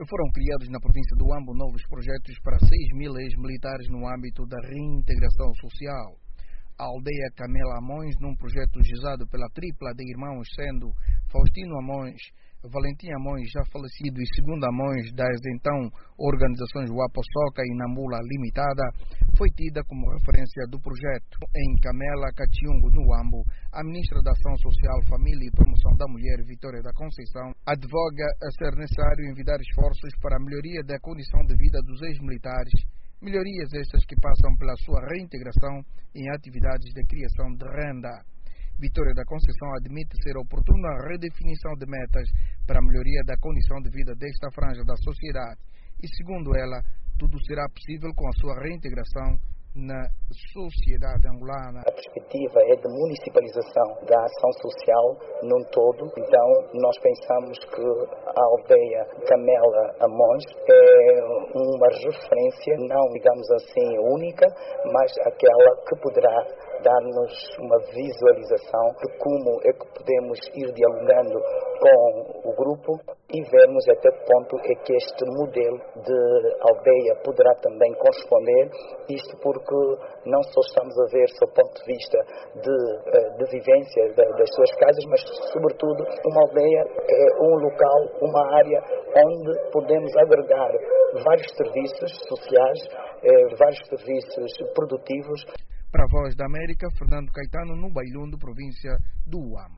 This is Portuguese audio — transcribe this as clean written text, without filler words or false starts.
Foram criados na província do Huambo novos projetos para 6.000 ex-militares no âmbito da reintegração social. A aldeia Camela Amões, num projeto gizado pela tripla de irmãos, sendo Faustino Amões, Valentim Amões, já falecido, e segundo Amões, das então organizações Waposoca e Namula Limitada, foi tida como referência do projeto. Em Camela, Catiungo, no Huambo, a ministra da Ação Social, Família e Promoção da Mulher, Vitória da Conceição, advoga a ser necessário envidar esforços para a melhoria da condição de vida dos ex-militares, melhorias estas que passam pela sua reintegração em atividades de criação de renda. Vitória da Conceição admite ser oportuna a redefinição de metas para a melhoria da condição de vida desta franja da sociedade e, segundo ela, tudo será possível com a sua reintegração na sociedade angolana. A perspectiva é de municipalização da ação social num todo, então nós pensamos que a aldeia Camela Amões é uma referência, não digamos assim única, mas aquela que poderá dar-nos uma visualização de como é que podemos ir dialogando com o grupo e vermos até que ponto é que este modelo de aldeia poderá também corresponder, isto porque não só estamos a ver do ponto de vista de vivência das suas casas, mas sobretudo uma aldeia é um local, uma área onde podemos agregar vários serviços sociais, vários serviços produtivos. Para a Voz da América, Fernando Caetano, no Bailundo, província do Huambo.